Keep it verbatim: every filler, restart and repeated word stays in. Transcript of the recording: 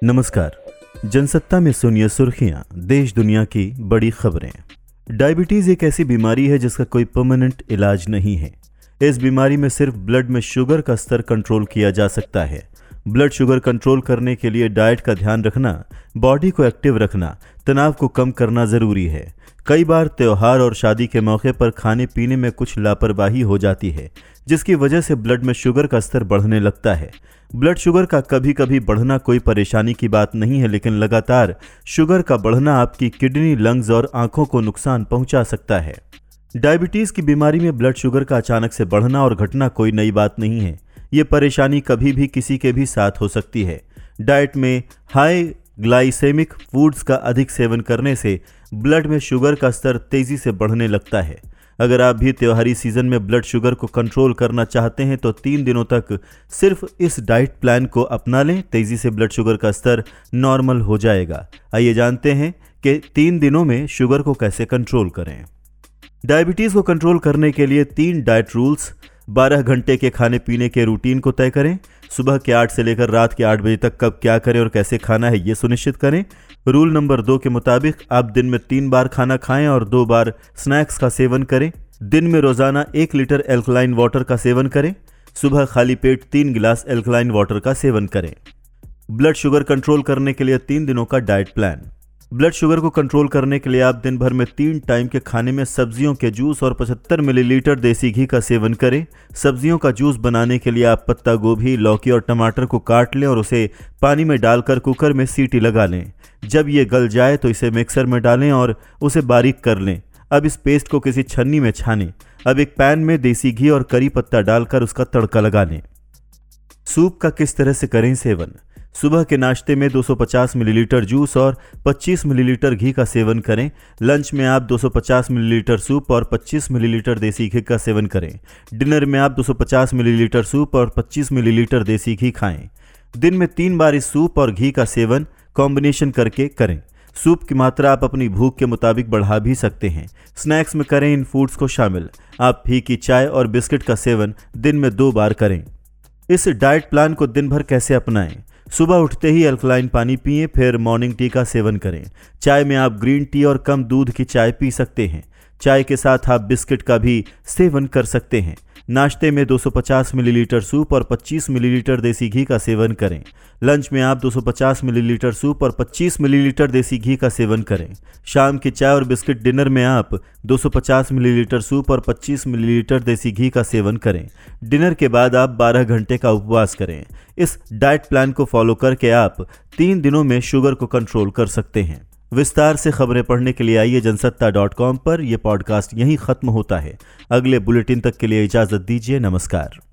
नमस्कार। जनसत्ता में सुनिए सुर्खियां, देश दुनिया की बड़ी खबरें। डायबिटीज एक ऐसी बीमारी है जिसका कोई परमानेंट इलाज नहीं है। इस बीमारी में सिर्फ ब्लड में शुगर का स्तर कंट्रोल किया जा सकता है। ब्लड शुगर कंट्रोल करने के लिए डाइट का ध्यान रखना, बॉडी को एक्टिव रखना, तनाव को कम करना जरूरी है। कई बार त्योहार और शादी के मौके पर खाने पीने में कुछ लापरवाही हो जाती है, जिसकी वजह से ब्लड में शुगर का स्तर बढ़ने लगता है। ब्लड शुगर का कभी कभी बढ़ना कोई परेशानी की बात नहीं है, लेकिन लगातार शुगर का बढ़ना आपकी किडनी, लंग्स और आंखों को नुकसान पहुंचा सकता है। डायबिटीज की बीमारी में ब्लड शुगर का अचानक से बढ़ना और घटना कोई नई बात नहीं है। ये परेशानी कभी भी किसी के भी साथ हो सकती है। डाइट में हाई ग्लाइसेमिक फूड्स का अधिक सेवन करने से ब्लड में शुगर का स्तर तेजी से बढ़ने लगता है। अगर आप भी त्योहारी सीजन में ब्लड शुगर को कंट्रोल करना चाहते हैं तो तीन दिनों तक सिर्फ इस डाइट प्लान को अपना लें। तेजी से ब्लड शुगर का स्तर नॉर्मल हो जाएगा। आइए जानते हैं कि तीन दिनों में शुगर को कैसे कंट्रोल करें। डायबिटीज को कंट्रोल करने के लिए तीन डाइट रूल्स। बारह घंटे के खाने पीने के रूटीन को तय करें। सुबह के आठ से लेकर रात के आठ बजे तक कब क्या करें और कैसे खाना है ये सुनिश्चित करें। रूल नंबर दो के मुताबिक आप दिन में तीन बार खाना खाएं और दो बार स्नैक्स का सेवन करें। दिन में रोजाना एक लीटर एल्कलाइन वाटर का सेवन करें। सुबह खाली पेट तीन गिलास एल्कलाइन वाटर का सेवन करें। ब्लड शुगर कंट्रोल करने के लिए तीन दिनों का डाइट प्लान। ब्लड शुगर को कंट्रोल करने के लिए आप दिन भर में तीन टाइम के खाने में सब्जियों के जूस और पचहत्तर मिलीलीटर देसी घी का सेवन करें। सब्जियों का जूस बनाने के लिए आप पत्ता गोभी, लौकी और टमाटर को काट लें और उसे पानी में डालकर कुकर में सीटी लगा लें। जब ये गल जाए तो इसे मिक्सर में डालें और उसे बारीक कर लें। अब इस पेस्ट को किसी छन्नी में छानें। अब एक पैन में देसी घी और करी पत्ता डालकर उसका तड़का लगा लें। सूप का किस तरह से करें सेवन। सुबह के नाश्ते में दो सौ पचास मिलीलीटर जूस और पच्चीस मिलीलीटर घी का सेवन करें। लंच में आप दो सौ पचास मिलीलीटर सूप और पच्चीस मिलीलीटर देसी घी का सेवन करें। डिनर में आप दो सौ पचास मिलीलीटर सूप और पच्चीस मिलीलीटर देसी घी खाएं। दिन में तीन बार इस सूप और घी का सेवन कॉम्बिनेशन करके करें। सूप की मात्रा आप अपनी भूख के मुताबिक बढ़ा भी सकते हैं। स्नैक्स में करें इन फूड्स को शामिल। आप फीकी चाय और बिस्किट का सेवन दिन में दो बार करें। इस डाइट प्लान को दिन भर कैसे अपनाएं। सुबह उठते ही अल्कलाइन पानी पिएं, फिर मॉर्निंग टी का सेवन करें। चाय में आप ग्रीन टी और कम दूध की चाय पी सकते हैं। चाय के साथ आप बिस्किट का भी सेवन कर सकते हैं। नाश्ते में दो सौ पचास मिलीलीटर सूप और पच्चीस मिलीलीटर देसी घी का सेवन करें। लंच में आप दो सौ पचास मिलीलीटर सूप और पच्चीस मिलीलीटर देसी घी का सेवन करें। शाम की चाय और बिस्किट डिनर में आप दो सौ पचास मिलीलीटर सूप और पच्चीस मिलीलीटर देसी घी का सेवन करें। डिनर के बाद आप बारह घंटे का उपवास करें। इस डाइट प्लान को फॉलो करके आप तीन दिनों में शुगर को कंट्रोल कर सकते हैं। विस्तार से खबरें पढ़ने के लिए आइए जनसत्ता डॉट कॉम पर। यह पॉडकास्ट यहीं खत्म होता है। अगले बुलेटिन तक के लिए इजाजत दीजिए। नमस्कार।